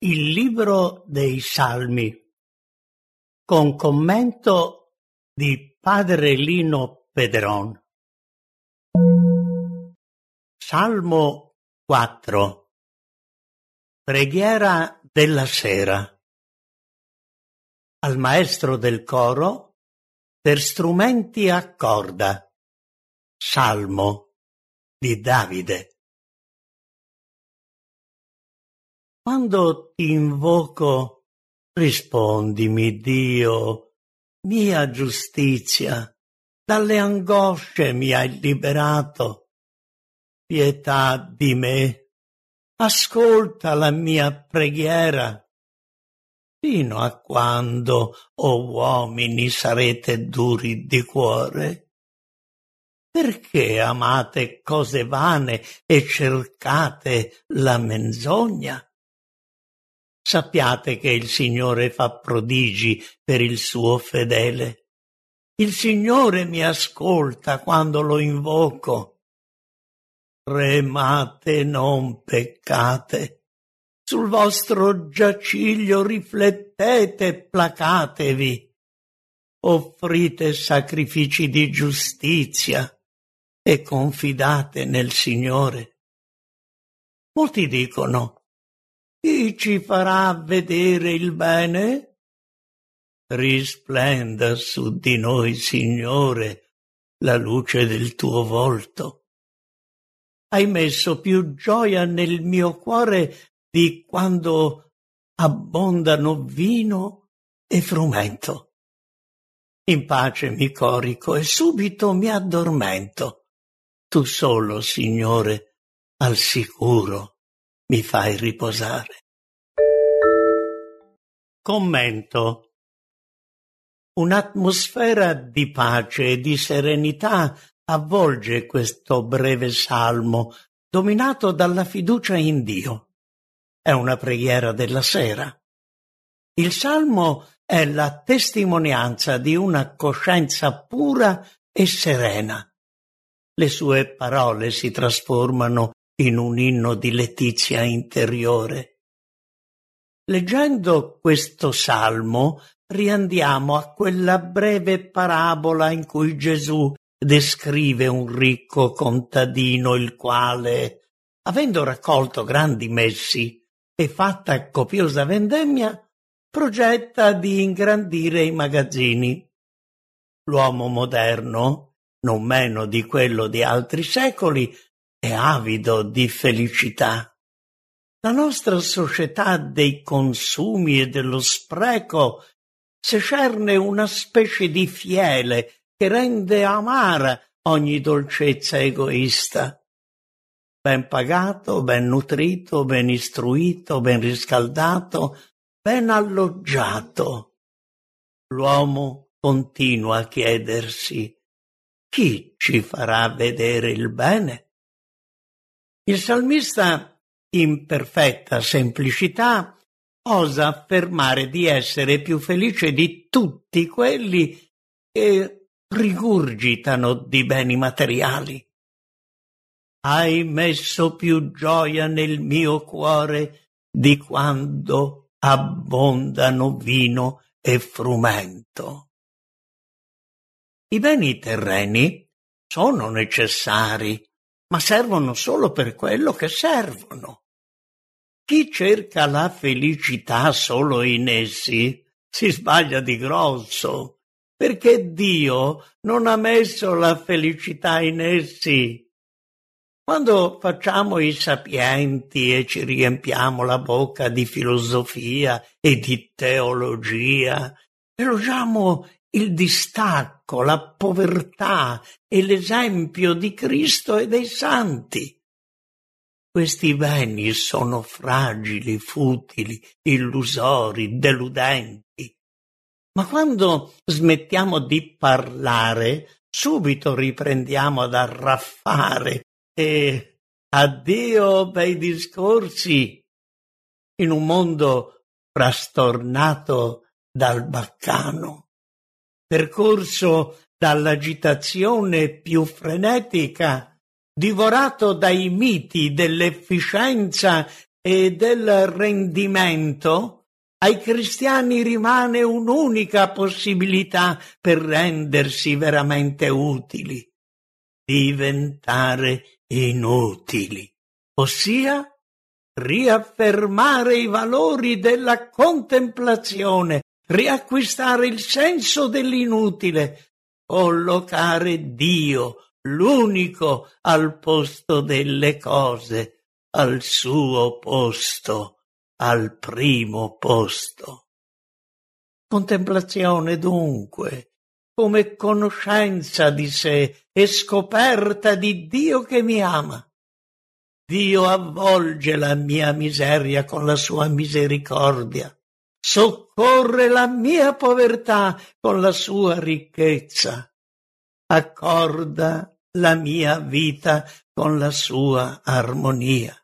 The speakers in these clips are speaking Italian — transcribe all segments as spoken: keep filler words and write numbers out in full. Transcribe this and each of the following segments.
Il libro dei Salmi, con commento di padre Lino Pedron. Salmo quattro. Preghiera della sera. Al maestro del coro, per strumenti a corda. Salmo di Davide. Quando ti invoco, rispondimi, Dio, mia giustizia, dalle angosce mi hai liberato. Pietà di me, ascolta la mia preghiera. Fino a quando, o uomini, sarete duri di cuore? Perché amate cose vane e cercate la menzogna? Sappiate che il Signore fa prodigi per il suo fedele. Il Signore mi ascolta quando lo invoco. Tremate, non peccate. Sul vostro giaciglio riflettete, placatevi. Offrite sacrifici di giustizia e confidate nel Signore. Molti dicono: chi ci farà vedere il bene? Risplenda su di noi, Signore, la luce del tuo volto. Hai messo più gioia nel mio cuore di quando abbondano vino e frumento. In pace mi corico e subito mi addormento. Tu solo, Signore, al sicuro mi fai riposare. Commento. Un'atmosfera di pace e di serenità avvolge questo breve salmo, dominato dalla fiducia in Dio. È una preghiera della sera. Il salmo è la testimonianza di una coscienza pura e serena. Le sue parole si trasformano in un inno di letizia interiore. Leggendo questo salmo riandiamo a quella breve parabola in cui Gesù descrive un ricco contadino il quale, avendo raccolto grandi messi e fatta copiosa vendemmia, progetta di ingrandire i magazzini. L'uomo moderno, non meno di quello di altri secoli, è avido di felicità. La nostra società dei consumi e dello spreco secerne una specie di fiele che rende amara ogni dolcezza egoista. Ben pagato, ben nutrito, ben istruito, ben riscaldato, ben alloggiato. L'uomo continua a chiedersi: chi ci farà vedere il bene? Il salmista, in perfetta semplicità, osa affermare di essere più felice di tutti quelli che rigurgitano di beni materiali. Hai messo più gioia nel mio cuore di quando abbondano vino e frumento. I beni terreni sono necessari, ma servono solo per quello che servono. Chi cerca la felicità solo in essi si sbaglia di grosso, perché Dio non ha messo la felicità in essi. Quando facciamo i sapienti e ci riempiamo la bocca di filosofia e di teologia, elogiamo il distacco, la povertà e l'esempio di Cristo e dei santi. Questi beni sono fragili, futili, illusori, deludenti. Ma quando smettiamo di parlare, subito riprendiamo ad arraffare e addio bei discorsi. In un mondo frastornato dal baccano, percorso dall'agitazione più frenetica, divorato dai miti dell'efficienza e del rendimento, ai cristiani rimane un'unica possibilità per rendersi veramente utili: diventare inutili, ossia riaffermare i valori della contemplazione, riacquistare il senso dell'inutile, collocare Dio, l'unico, al posto delle cose, al suo posto, al primo posto. Contemplazione, dunque, come conoscenza di sé e scoperta di Dio che mi ama. Dio avvolge la mia miseria con la sua misericordia, soccorre la mia povertà con la sua ricchezza, accorda la mia vita con la sua armonia.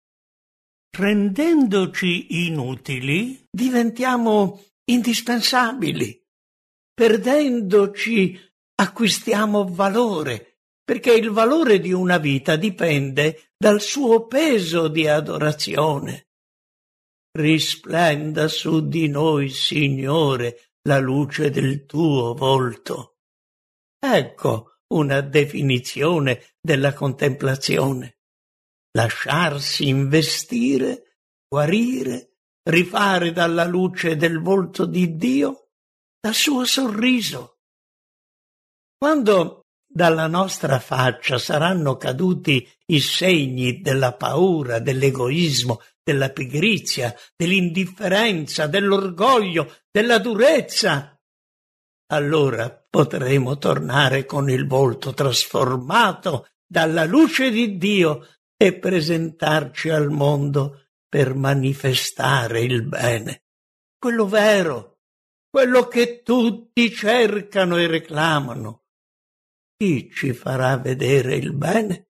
Rendendoci inutili, diventiamo indispensabili. Perdendoci, acquistiamo valore, perché il valore di una vita dipende dal suo peso di adorazione. Risplenda su di noi, Signore, la luce del tuo volto. Ecco una definizione della contemplazione: lasciarsi investire, guarire, rifare dalla luce del volto di Dio, dal suo sorriso. Quando dalla nostra faccia saranno caduti i segni della paura, dell'egoismo, della pigrizia, dell'indifferenza, dell'orgoglio, della durezza, allora potremo tornare con il volto trasformato dalla luce di Dio e presentarci al mondo per manifestare il bene, quello vero, quello che tutti cercano e reclamano. Chi ci farà vedere il bene?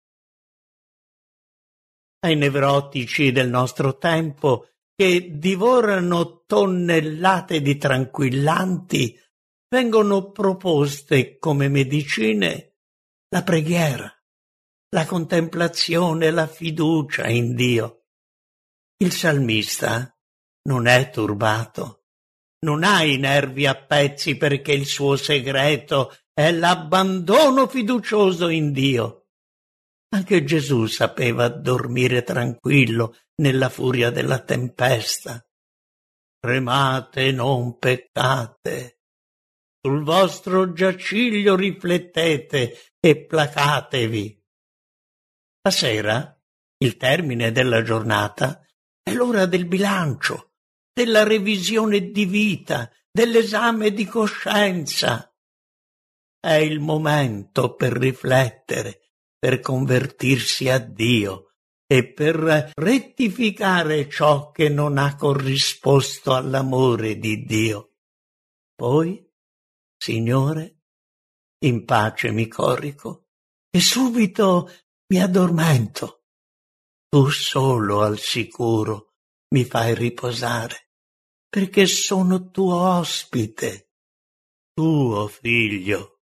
Ai nevrotici del nostro tempo, che divorano tonnellate di tranquillanti, vengono proposte come medicine la preghiera, la contemplazione, la fiducia in Dio. Il salmista non è turbato, non ha i nervi a pezzi, perché il suo segreto è l'abbandono fiducioso in Dio. Anche Gesù sapeva dormire tranquillo nella furia della tempesta. Tremate, non peccate. Sul vostro giaciglio riflettete e placatevi. La sera, il termine della giornata, è l'ora del bilancio, della revisione di vita, dell'esame di coscienza. È il momento per riflettere, per convertirsi a Dio e per rettificare ciò che non ha corrisposto all'amore di Dio. Poi, Signore, in pace mi corico e subito mi addormento. Tu solo al sicuro mi fai riposare, perché sono tuo ospite, tuo figlio.